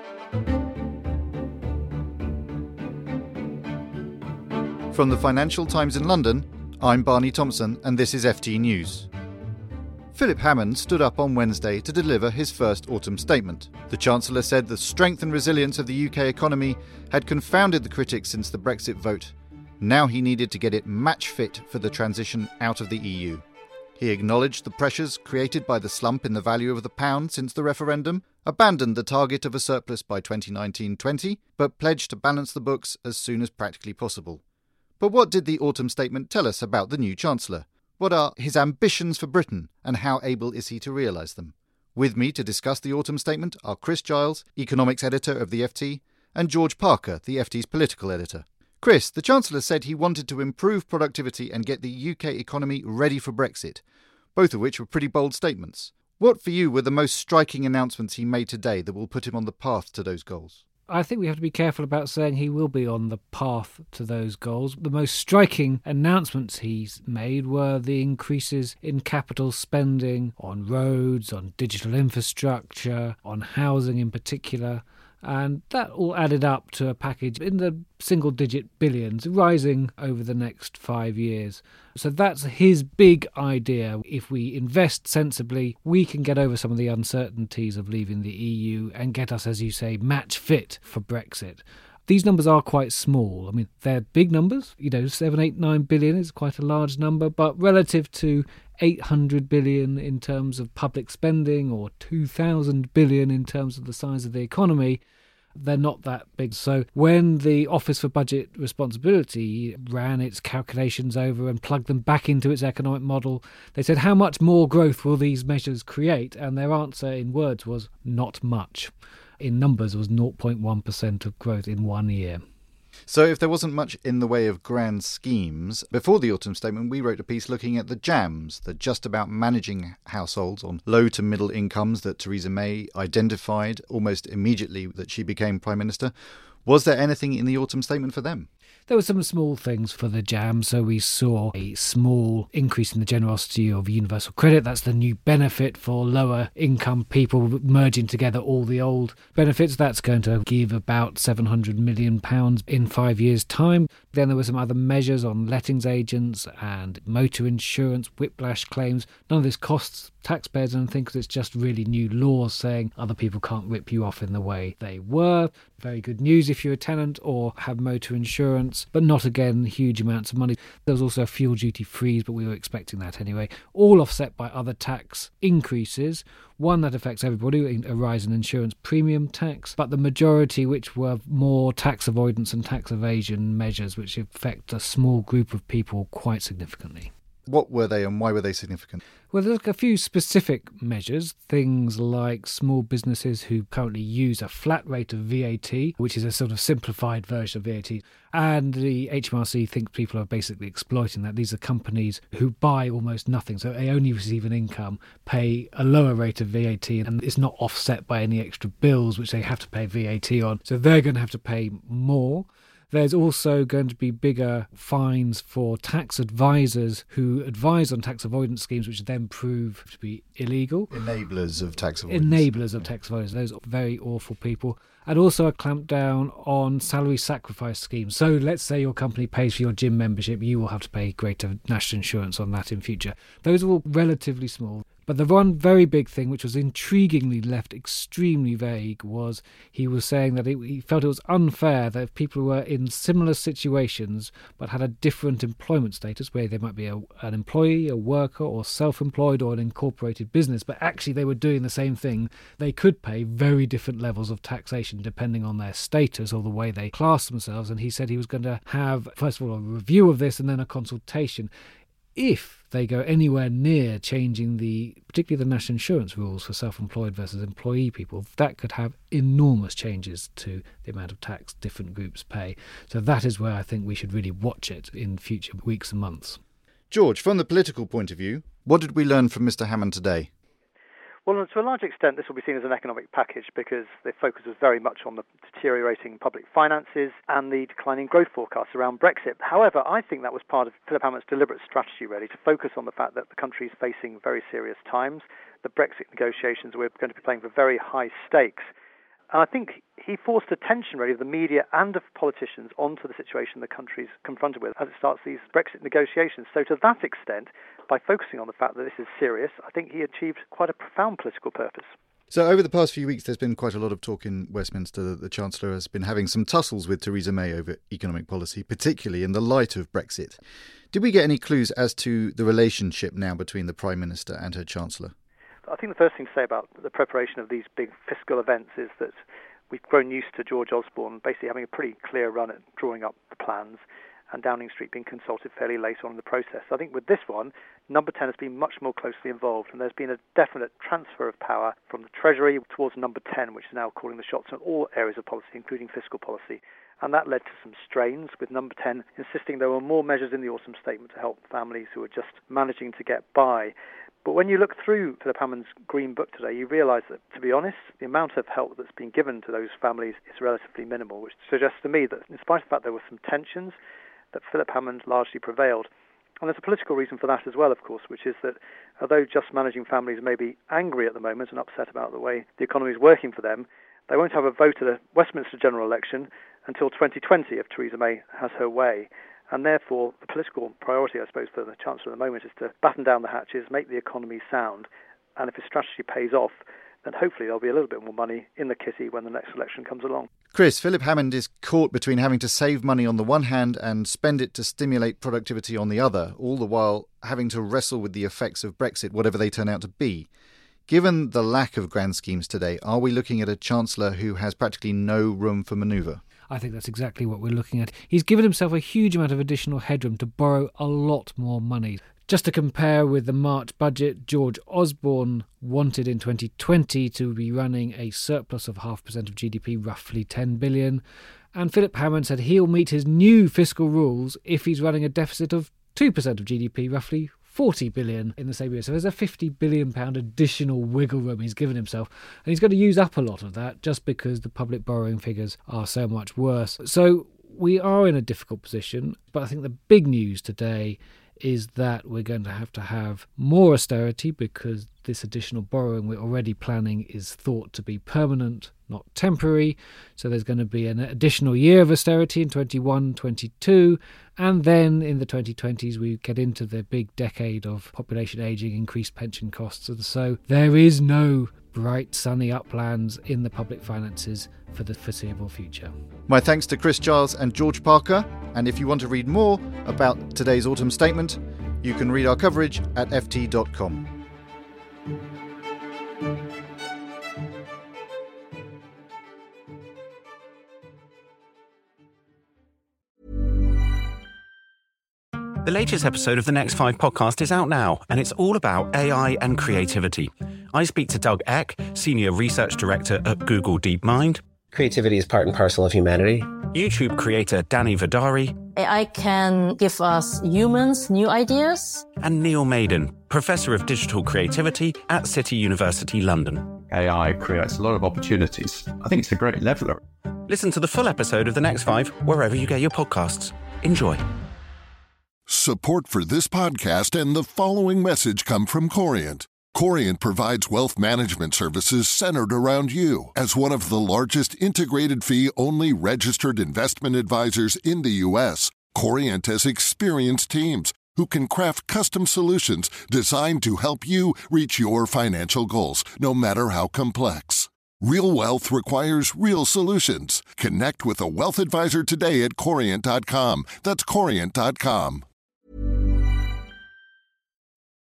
From the Financial Times in London, I'm Barney Thompson and this is FT News. Philip Hammond stood up on Wednesday to deliver his first autumn statement. The Chancellor said the strength and resilience of the UK economy had confounded the critics since the Brexit vote. Now he needed to get it match fit for the transition out of the EU. He acknowledged the pressures created by the slump in the value of the pound since the referendum, abandoned the target of a surplus by 2019-20, but pledged to balance the books as soon as practically possible. But what did the autumn statement tell us about the new Chancellor? What are his ambitions for Britain and how able is he to realise them? With me to discuss the autumn statement are Chris Giles, economics editor of the FT, and George Parker, the FT's political editor. Chris, the Chancellor said he wanted to improve productivity and get the UK economy ready for Brexit, both of which were pretty bold statements. What for you were the most striking announcements he made today that will put him on the path to those goals? I think we have to be careful about saying he will be on the path to those goals. The most striking announcements he's made were the increases in capital spending on roads, on digital infrastructure, on housing in particular. And that all added up to a package in the single-digit billions, rising over the next 5 years. So that's his big idea. If we invest sensibly, we can get over some of the uncertainties of leaving the EU and get us, as you say, match fit for Brexit. These numbers are quite small. I mean, they're big numbers. 7, 8, 9 billion is quite a large number, but relative to 800 billion in terms of public spending or 2,000 billion in terms of the size of the economy, they're not that big. So when the Office for Budget Responsibility ran its calculations over and plugged them back into its economic model, they said, how much more growth will these measures create? And their answer in words was not much. In numbers, it was 0.1% of growth in 1 year. So if there wasn't much in the way of grand schemes, before the autumn statement we wrote a piece looking at the jams, the just about managing households on low to middle incomes that Theresa May identified almost immediately that she became Prime Minister. Was there anything in the autumn statement for them? There were some small things for the jam. So we saw a small increase in the generosity of universal credit. That's the new benefit for lower income people, merging together all the old benefits. That's going to give about £700 million in 5 years' time. Then there were some other measures on lettings agents and motor insurance, whiplash claims. None of this costs taxpayers anything because it's just really new laws saying other people can't rip you off in the way they were. Very good news if you're a tenant or have motor insurance, but not, again, huge amounts of money. There was also a fuel duty freeze, but we were expecting that anyway. All offset by other tax increases. One that affects everybody, a rise in insurance premium tax, but the majority which were more tax avoidance and tax evasion measures which affect a small group of people quite significantly. What were they and why were they significant? Well, there's a few specific measures, things like small businesses who currently use a flat rate of VAT, which is a sort of simplified version of VAT, and the HMRC thinks people are basically exploiting that. These are companies who buy almost nothing, so they only receive an income, pay a lower rate of VAT, and it's not offset by any extra bills which they have to pay VAT on, so they're going to have to pay more. There's also going to be bigger fines for tax advisors who advise on tax avoidance schemes which then prove to be illegal. Enablers of tax avoidance. Enablers of tax avoidance. Those are very awful people. And also a clampdown on salary sacrifice schemes. So let's say your company pays for your gym membership, you will have to pay greater national insurance on that in future. Those are all relatively small. But the one very big thing, which was intriguingly left extremely vague, was he was saying that he felt it was unfair that if people were in similar situations but had a different employment status, where they might be an employee, a worker, or self-employed, or an incorporated business, but actually they were doing the same thing, they could pay very different levels of taxation depending on their status or the way they class themselves. And he said he was going to have, first of all, a review of this and then a consultation. If they go anywhere near changing particularly the national insurance rules for self-employed versus employee people, that could have enormous changes to the amount of tax different groups pay. So that is where I think we should really watch it in future weeks and months. George, from the political point of view, what did we learn from Mr. Hammond today? Well, to a large extent, this will be seen as an economic package because the focus was very much on the deteriorating public finances and the declining growth forecasts around Brexit. However, I think that was part of Philip Hammond's deliberate strategy, really, to focus on the fact that the country is facing very serious times. The Brexit negotiations were going to be playing for very high stakes. And I think he forced attention really of the media and of politicians onto the situation the country's confronted with as it starts these Brexit negotiations. So to that extent, by focusing on the fact that this is serious, I think he achieved quite a profound political purpose. So over the past few weeks, there's been quite a lot of talk in Westminster. The Chancellor has been having some tussles with Theresa May over economic policy, particularly in the light of Brexit. Did we get any clues as to the relationship now between the Prime Minister and her Chancellor? I think the first thing to say about the preparation of these big fiscal events is that we've grown used to George Osborne basically having a pretty clear run at drawing up the plans and Downing Street being consulted fairly late on in the process. I think with this one, Number 10 has been much more closely involved, and there's been a definite transfer of power from the Treasury towards Number 10, which is now calling the shots on all areas of policy, including fiscal policy. And that led to some strains, with Number 10 insisting there were more measures in the autumn statement to help families who were just managing to get by. But when you look through Philip Hammond's Green Book today, you realise that, to be honest, the amount of help that's been given to those families is relatively minimal, which suggests to me that in spite of the fact there were some tensions, that Philip Hammond largely prevailed. And there's a political reason for that as well, of course, which is that although just managing families may be angry at the moment and upset about the way the economy is working for them, they won't have a vote at a Westminster general election until 2020 if Theresa May has her way. And therefore, the political priority, I suppose, for the Chancellor at the moment is to batten down the hatches, make the economy sound, and if his strategy pays off, then hopefully there'll be a little bit more money in the kitty when the next election comes along. Chris, Philip Hammond is caught between having to save money on the one hand and spend it to stimulate productivity on the other, all the while having to wrestle with the effects of Brexit, whatever they turn out to be. Given the lack of grand schemes today, are we looking at a Chancellor who has practically no room for manoeuvre? I think that's exactly what we're looking at. He's given himself a huge amount of additional headroom to borrow a lot more money. Just to compare with the March budget, George Osborne wanted in 2020 to be running a surplus of 0.5% of GDP, roughly 10 billion. And Philip Hammond said he'll meet his new fiscal rules if he's running a deficit of 2% of GDP, roughly 40 billion in the same year. So there's a £50 billion additional wiggle room he's given himself. And he's got to use up a lot of that just because the public borrowing figures are so much worse. So we are in a difficult position. But I think the big news today is that we're going to have more austerity because this additional borrowing we're already planning is thought to be permanent, not temporary. So there's going to be an additional year of austerity in 21, 22, and then in the 2020s we get into the big decade of population ageing, increased pension costs. And so there is no bright, sunny uplands in the public finances for the foreseeable future. My thanks to Chris Giles and George Parker. And if you want to read more about today's autumn statement, you can read our coverage at ft.com. The latest episode of the Next 5 podcast is out now, and it's all about AI and creativity. I speak to Doug Eck, Senior Research Director at Google DeepMind. Creativity is part and parcel of humanity. YouTube creator Danny Vidari. AI can give us humans new ideas. And Neil Maiden, Professor of Digital Creativity at City University London. AI creates a lot of opportunities. I think it's a great leveler. Listen to the full episode of The Next 5 wherever you get your podcasts. Enjoy. Support for this podcast and the following message come from Corient. Corient provides wealth management services centered around you. As one of the largest integrated fee-only registered investment advisors in the U.S., Corient has experienced teams who can craft custom solutions designed to help you reach your financial goals, no matter how complex. Real wealth requires real solutions. Connect with a wealth advisor today at Corient.com. That's Corient.com.